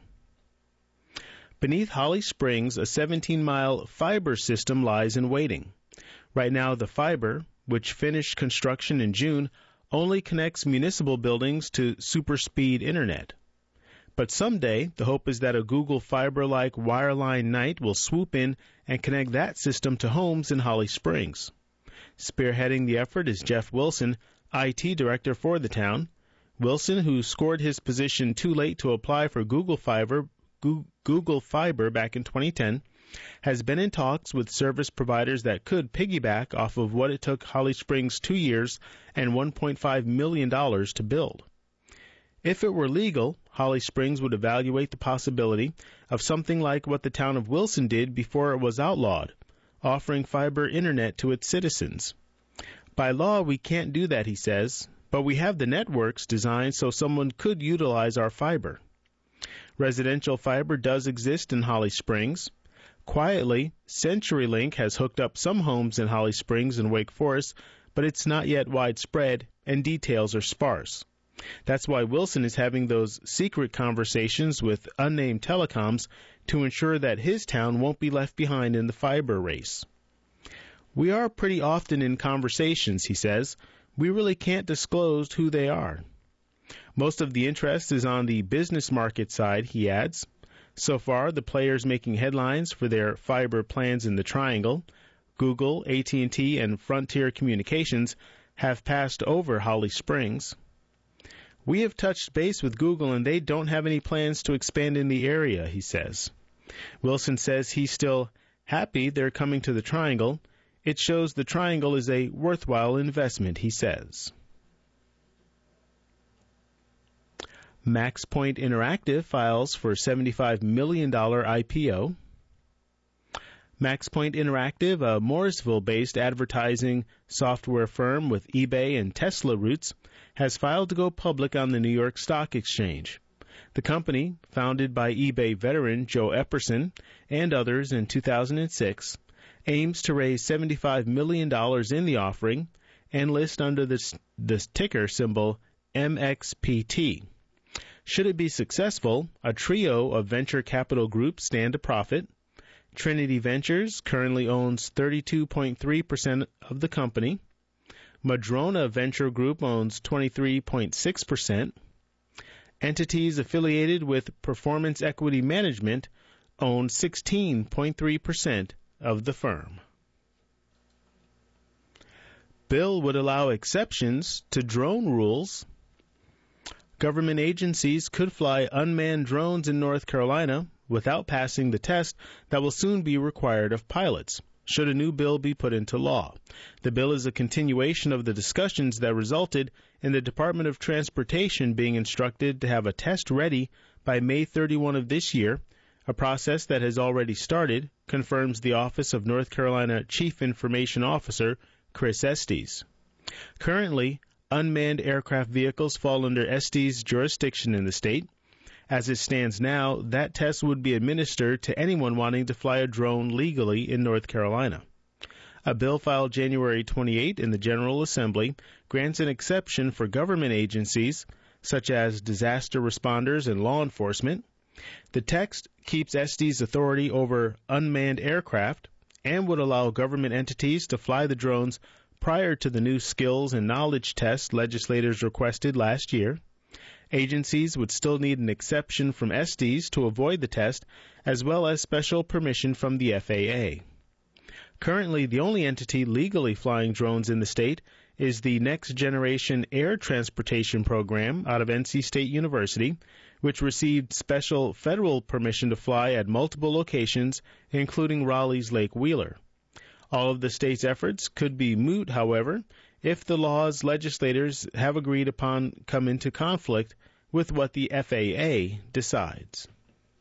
[SPEAKER 1] Beneath Holly Springs, a 17-mile fiber system lies in waiting. Right now, the fiber, which finished construction in June, only connects municipal buildings to super-speed internet. But someday, the hope is that a Google Fiber-like wireline knight will swoop in and connect that system to homes in Holly Springs. Spearheading the effort is Jeff Wilson, IT director for the town. Wilson, who scored his position too late to apply for Google Fiber back in 2010, has been in talks with service providers that could piggyback off of what it took Holly Springs 2 years and $1.5 million to build. If it were legal, Holly Springs would evaluate the possibility of something like what the town of Wilson did before it was outlawed, offering fiber internet to its citizens. By law, we can't do that, he says, but we have the networks designed so someone could utilize our fiber. Residential fiber does exist in Holly Springs. Quietly, CenturyLink has hooked up some homes in Holly Springs and Wake Forest, but it's not yet widespread, and details are sparse. That's why Wilson is having those secret conversations with unnamed telecoms to ensure that his town won't be left behind in the fiber race. We are pretty often in conversations, he says. We really can't disclose who they are. Most of the interest is on the business market side, he adds. So far, the players making headlines for their fiber plans in the Triangle, Google, AT&T, and Frontier Communications, have passed over Holly Springs. We have touched base with Google, and they don't have any plans to expand in the area, he says. Wilson says he's still happy they're coming to the Triangle. It shows the Triangle is a worthwhile investment, he says. MaxPoint Interactive files for $75 million IPO. MaxPoint Interactive, a Morrisville-based advertising software firm with eBay and Tesla roots, has filed to go public on the New York Stock Exchange. The company, founded by eBay veteran Joe Epperson and others in 2006, aims to raise $75 million in the offering and list under the ticker symbol MXPT. Should it be successful, a trio of venture capital groups stand to profit. Trinity Ventures currently owns 32.3% of the company. Madrona Venture Group owns 23.6%. Entities affiliated with Performance Equity Management own 16.3% of the firm. Bill would allow exceptions to drone rules. Government agencies could fly unmanned drones in North Carolina without passing the test that will soon be required of pilots, should a new bill be put into law. The bill is a continuation of the discussions that resulted in the Department of Transportation being instructed to have a test ready by May 31 of this year, a process that has already started, confirms the Office of North Carolina Chief Information Officer Chris Estes. Currently, unmanned aircraft vehicles fall under Estes' jurisdiction in the state. As it stands now, that test would be administered to anyone wanting to fly a drone legally in North Carolina. A bill filed January 28 in the General Assembly grants an exception for government agencies, such as disaster responders and law enforcement. The text keeps Estes' authority over unmanned aircraft and would allow government entities to fly the drones prior to the new skills and knowledge test legislators requested last year. Agencies would still need an exception from Estes to avoid the test, as well as special permission from the FAA. Currently, the only entity legally flying drones in the state is the Next Generation Air Transportation Program out of NC State University, which received special federal permission to fly at multiple locations, including Raleigh's Lake Wheeler. All of the state's efforts could be moot, however, if the laws legislators have agreed upon come into conflict with what the FAA decides.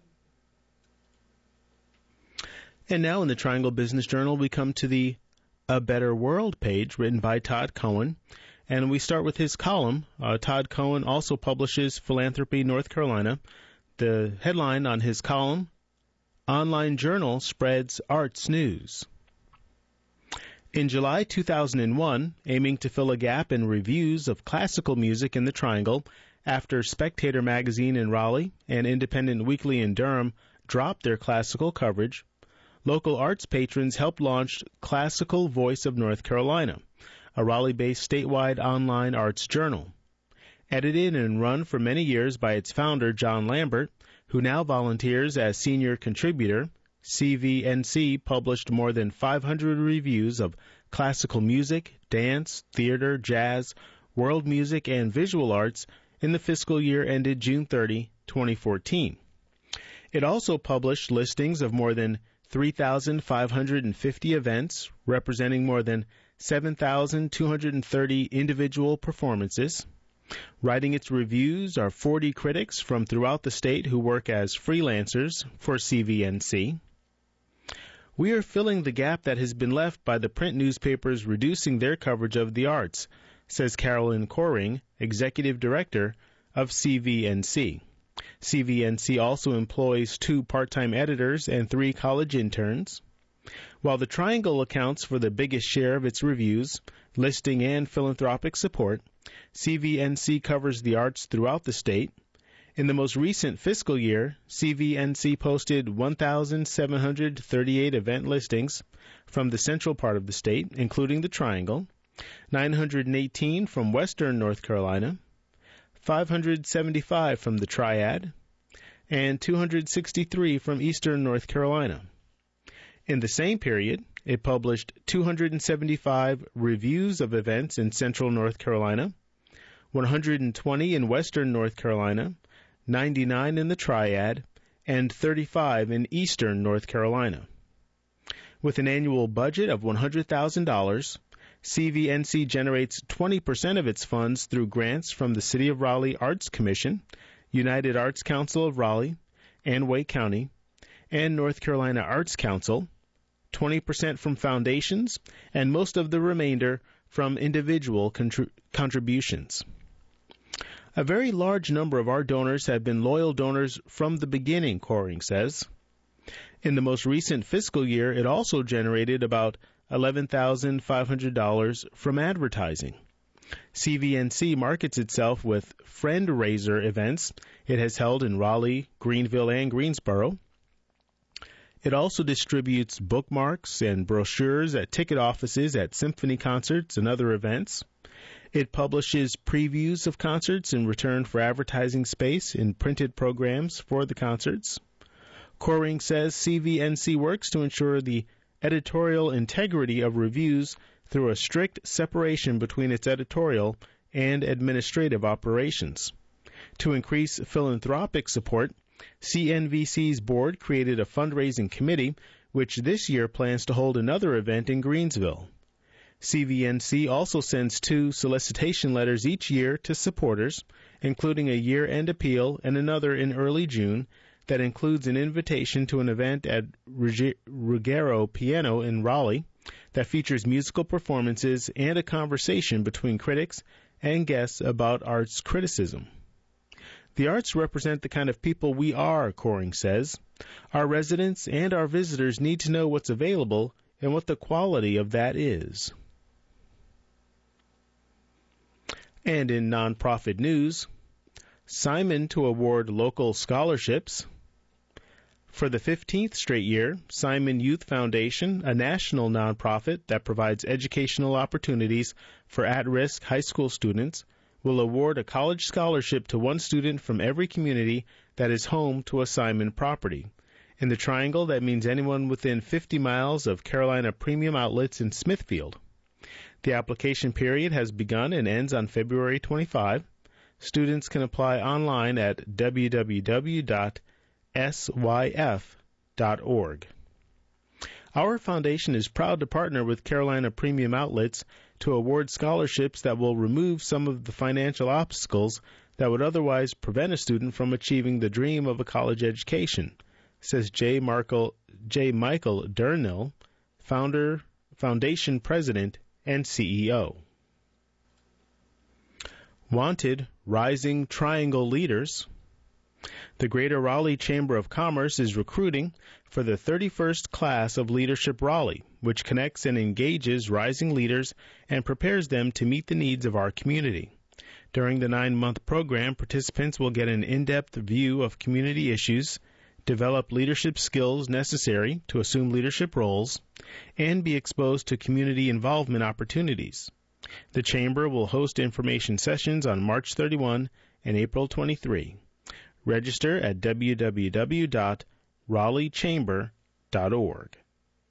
[SPEAKER 1] And now in the Triangle Business Journal, we come to the A Better World page written by Todd Cohen. And we start with his column. Todd Cohen also publishes Philanthropy North Carolina. The headline on his column, Online Journal Spreads Arts News. In July 2001, aiming to fill a gap in reviews of classical music in the Triangle after Spectator magazine in Raleigh and Independent Weekly in Durham dropped their classical coverage, local arts patrons helped launch Classical Voice of North Carolina, a Raleigh-based statewide online arts journal. Edited and run for many years by its founder, John Lambert, who now volunteers as senior contributor, CVNC published more than 500 reviews of classical music, dance, theater, jazz, world music, and visual arts in the fiscal year ended June 30, 2014. It also published listings of more than 3,550 events representing more than 7,230 individual performances. Writing its reviews are 40 critics from throughout the state who work as freelancers for CVNC. We are filling the gap that has been left by the print newspapers reducing their coverage of the arts, says Carolyn Coring, executive director of CVNC. CVNC also employs 2 part-time editors and 3 college interns. While the Triangle accounts for the biggest share of its reviews, listing, and philanthropic support, CVNC covers the arts throughout the state. In the most recent fiscal year, CVNC posted 1,738 event listings from the central part of the state, including the Triangle, 918 from western North Carolina, 575 from the Triad, and 263 from eastern North Carolina. In the same period, it published 275 reviews of events in central North Carolina, 120 in western North Carolina, 99 in the Triad, and 35 in eastern North Carolina. With an annual budget of $100,000, CVNC generates 20% of its funds through grants from the City of Raleigh Arts Commission, United Arts Council of Raleigh and Wake County, and North Carolina Arts Council, 20% from foundations, and most of the remainder from individual contributions. A very large number of our donors have been loyal donors from the beginning, Coring says. In the most recent fiscal year, it also generated about $11,500 from advertising. CVNC markets itself with friend-raiser events it has held in Raleigh, Greenville, and Greensboro. It also distributes bookmarks and brochures at ticket offices at symphony concerts and other events. It publishes previews of concerts in return for advertising space in printed programs for the concerts. Coring says CVNC works to ensure the editorial integrity of reviews through a strict separation between its editorial and administrative operations. To increase philanthropic support, CNVC's board created a fundraising committee, which this year plans to hold another event in Greensville. CVNC also sends 2 solicitation letters each year to supporters, including a year-end appeal and another in early June that includes an invitation to an event at Ruggiero Piano in Raleigh that features musical performances and a conversation between critics and guests about arts criticism. The arts represent the kind of people we are, Coring says. Our residents and our visitors need to know what's available and what the quality of that is. And in nonprofit news, Simon to award local scholarships. For the 15th straight year, Simon Youth Foundation, a national nonprofit that provides educational opportunities for at-risk high school students, will award a college scholarship to one student from every community that is home to a Simon property. In the triangle, that means anyone within 50 miles of Carolina Premium Outlets in Smithfield. The application period has begun and ends on February 25. Students can apply online at www.syf.org. Our foundation is proud to partner with Carolina Premium Outlets to award scholarships that will remove some of the financial obstacles that would otherwise prevent a student from achieving the dream of a college education, says J. Michael Dernill, foundation president, and CEO. Wanted rising triangle leaders. The Greater Raleigh Chamber of Commerce is recruiting for the 31st class of Leadership Raleigh, which connects and engages rising leaders and prepares them to meet the needs of our community. During the 9-month program, participants will get an in-depth view of community issues, develop leadership skills necessary to assume leadership roles, and be exposed to community involvement opportunities. The Chamber will host information sessions on March 31 and April 23. Register at www.raleighchamber.org.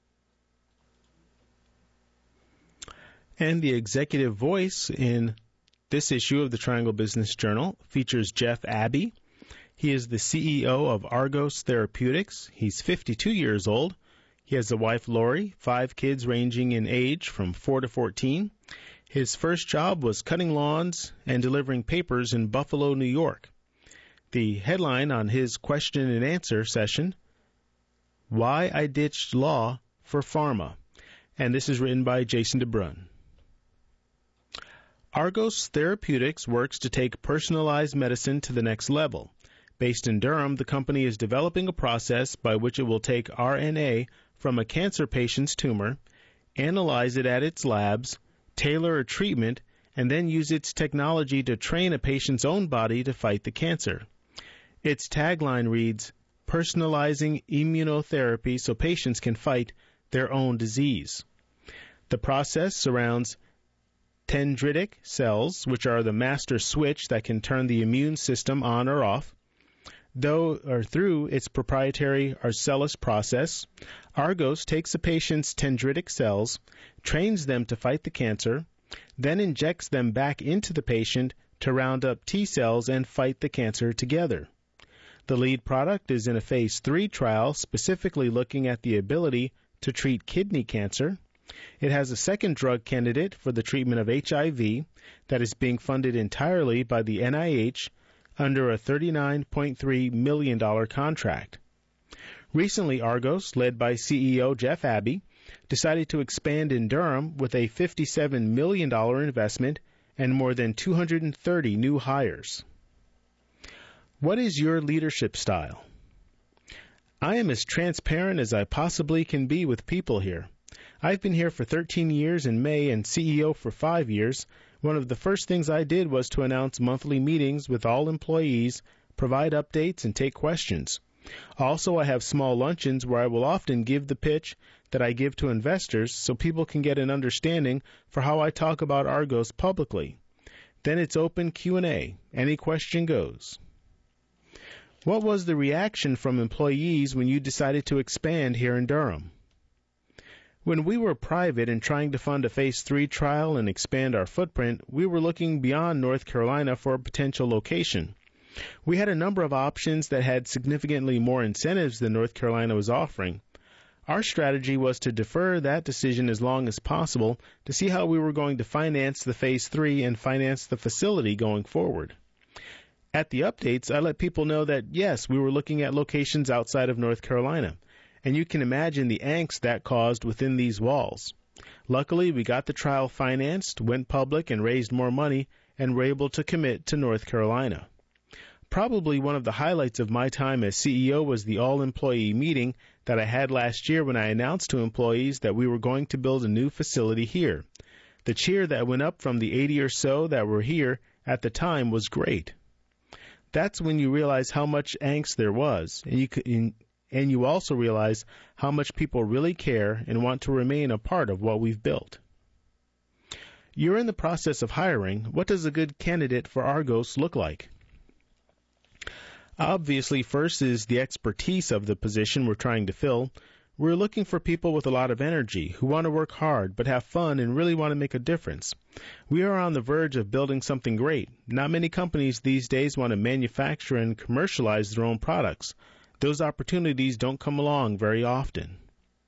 [SPEAKER 1] And the executive voice in this issue of the Triangle Business Journal features Jeff Abbey. He is the CEO of Argos Therapeutics. He's 52 years old. He has a wife, Lori, 5 kids ranging in age from 4 to 14. His first job was cutting lawns and delivering papers in Buffalo, New York. The headline on his question and answer session, Why I Ditched Law for Pharma. And this is written by Jason DeBrun. Argos Therapeutics works to take personalized medicine to the next level. Based in Durham, the company is developing a process by which it will take RNA from a cancer patient's tumor, analyze it at its labs, tailor a treatment, and then use its technology to train a patient's own body to fight the cancer. Its tagline reads, Personalizing immunotherapy so patients can fight their own disease. The process surrounds dendritic cells, which are the master switch that can turn the immune system on or off. Through its proprietary Arcellus process, Argos takes a patient's dendritic cells, trains them to fight the cancer, then injects them back into the patient to round up T cells and fight the cancer together. The lead product is in a phase 3 trial specifically looking at the ability to treat kidney cancer. It has a second drug candidate for the treatment of HIV that is being funded entirely by the NIH under a $39.3 million contract. Recently, Argos, led by CEO Jeff Abbey, decided to expand in Durham with a $57 million investment and more than 230 new hires. What is your leadership style? I am as transparent as I possibly can be with people here. I've been here for 13 years in May and CEO for 5 years. One of the first things I did was to announce monthly meetings with all employees, provide updates, and take questions. Also, I have small luncheons where I will often give the pitch that I give to investors so people can get an understanding for how I talk about Argos publicly. Then it's open Q&A. Any question goes. What was the reaction from employees when you decided to expand here in Durham? When we were private and trying to fund a Phase 3 trial and expand our footprint, we were looking beyond North Carolina for a potential location. We had a number of options that had significantly more incentives than North Carolina was offering. Our strategy was to defer that decision as long as possible to see how we were going to finance the Phase 3 and finance the facility going forward. At the updates, I let people know that, yes, we were looking at locations outside of North Carolina, and you can imagine the angst that caused within these walls. Luckily, we got the trial financed, went public, and raised more money, and were able to commit to North Carolina. Probably one of the highlights of my time as CEO was the all-employee meeting that I had last year when I announced to employees that we were going to build a new facility here. The cheer that went up from the 80 or so that were here at the time was great. That's when you realize how much angst there was, and you also realize how much people really care and want to remain a part of what we've built. You're in the process of hiring. What does a good candidate for Argos look like? Obviously, first is the expertise of the position we're trying to fill. We're looking for people with a lot of energy, who want to work hard but have fun and really want to make a difference. We are on the verge of building something great. Not many companies these days want to manufacture and commercialize their own products. Those opportunities don't come along very often.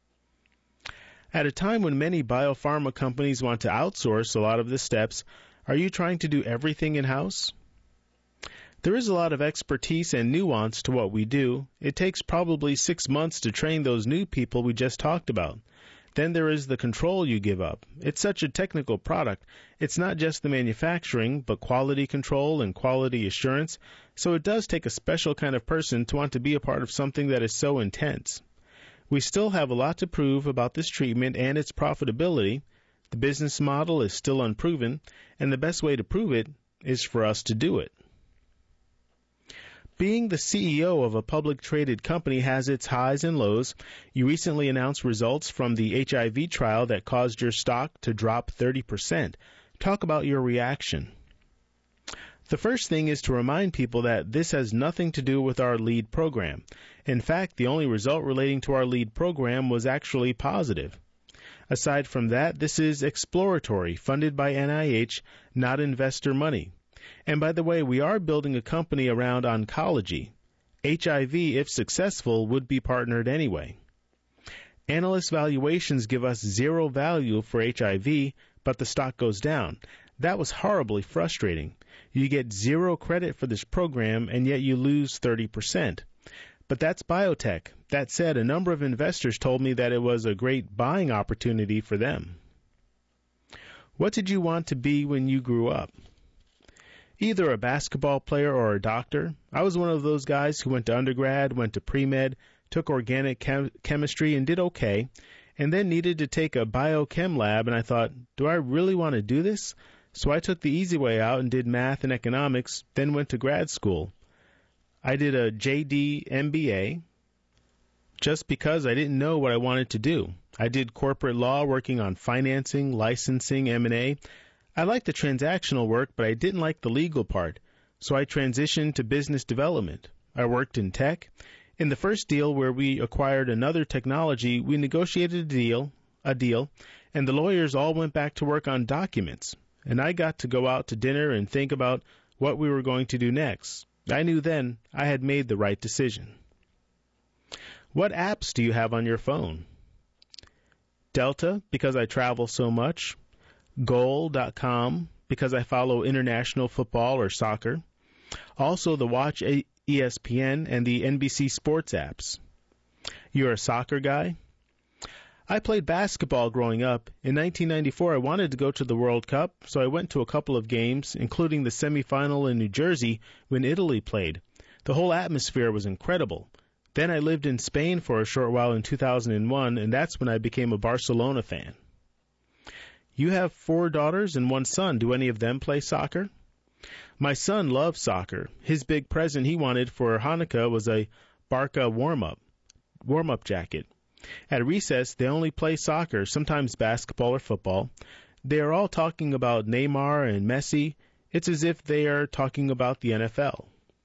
[SPEAKER 1] At a time when many biopharma companies want to outsource a lot of the steps, are you trying to do everything in-house? There is a lot of expertise and nuance to what we do. It takes probably 6 months to train those new people we just talked about. Then there is the control you give up. It's such a technical product. It's not just the manufacturing, but quality control and quality assurance. So it does take a special kind of person to want to be a part of something that is so intense. We still have a lot to prove about this treatment and its profitability. The business model is still unproven, and the best way to prove it is for us to do it. Being the CEO of a public traded company has its highs and lows. You recently announced results from the HIV trial that caused your stock to drop 30%. Talk about your reaction. The first thing is to remind people that this has nothing to do with our lead program. In fact, the only result relating to our lead program was actually positive. Aside from that, this is exploratory, funded by NIH, not investor money. And by the way, we are building a company around oncology. HIV, if successful, would be partnered anyway. Analyst valuations give us zero value for HIV, but the stock goes down. That was horribly frustrating. You get zero credit for this program, and yet you lose 30%. But that's biotech. That said, a number of investors told me that it was a great buying opportunity for them. What did you want to be when you grew up? Either a basketball player or a doctor. I was one of those guys who went to undergrad, went to pre-med, took organic chemistry and did okay, and then needed to take a biochem lab, and I thought, do I really want to do this? So I took the easy way out and did math and economics, then went to grad school. I did a JD MBA just because I didn't know what I wanted to do. I did corporate law, working on financing, licensing, M&A. I liked the transactional work, but I didn't like the legal part, so I transitioned to business development. I worked in tech. In the first deal where we acquired another technology, we negotiated a deal, and the lawyers all went back to work on documents, and I got to go out to dinner and think about what we were going to do next. I knew then I had made the right decision. What apps do you have on your phone? Delta, because I travel so much. Goal.com, because I follow international football or soccer. Also the Watch ESPN and the NBC Sports apps. You're a soccer guy? I played basketball growing up. In 1994, I wanted to go to the World Cup, so I went to a couple of games, including the semifinal in New Jersey when Italy played. The whole atmosphere was incredible. Then I lived in Spain for a short while in 2001, and that's when I became a Barcelona fan. You have 4 daughters and 1 son. Do any of them play soccer? My son loves soccer. His big present he wanted for Hanukkah was a Barca warm-up jacket. At recess, they only play soccer, sometimes basketball or football. They are all talking about Neymar and Messi. It's as if they are talking about the NFL.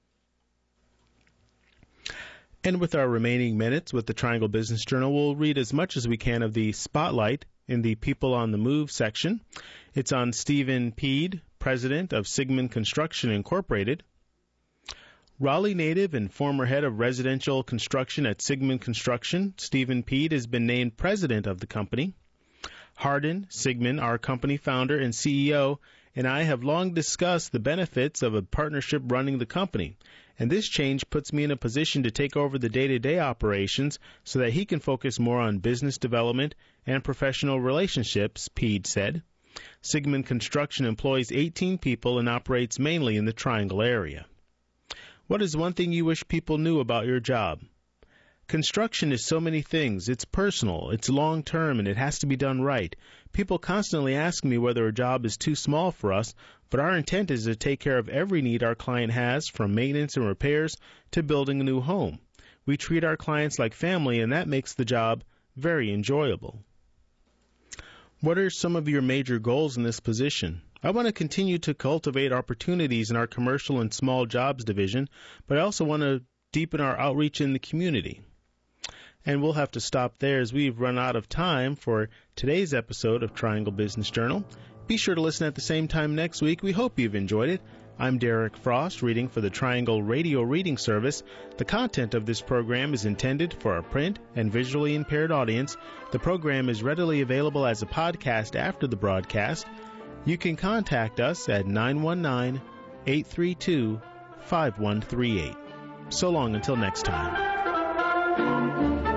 [SPEAKER 1] And with our remaining minutes with the Triangle Business Journal, we'll read as much as we can of the Spotlight in the People on the Move section. It's on Stephen Peed, president of Sigmund Construction Incorporated. Raleigh native and former head of residential construction at Sigmund Construction, Stephen Peed has been named president of the company. Hardin Sigmund, our company founder and CEO, and I have long discussed the benefits of a partnership running the company, and this change puts me in a position to take over the day-to-day operations so that he can focus more on business development and professional relationships, Peed said. Sigmund Construction employs 18 people and operates mainly in the Triangle area. What is one thing you wish people knew about your job? Construction is so many things. It's personal, it's long-term, and it has to be done right. People constantly ask me whether a job is too small for us, but our intent is to take care of every need our client has, from maintenance and repairs to building a new home. We treat our clients like family, and that makes the job very enjoyable. What are some of your major goals in this position? I want to continue to cultivate opportunities in our commercial and small jobs division, but I also want to deepen our outreach in the community. And we'll have to stop there as we've run out of time for today's episode of Triangle Business Journal. Be sure to listen at the same time next week. We hope you've enjoyed it. I'm Derek Frost, reading for the Triangle Radio Reading Service. The content of this program is intended for a print and visually impaired audience. The program is readily available as a podcast after the broadcast. You can contact us at 919-832-5138. So long until next time.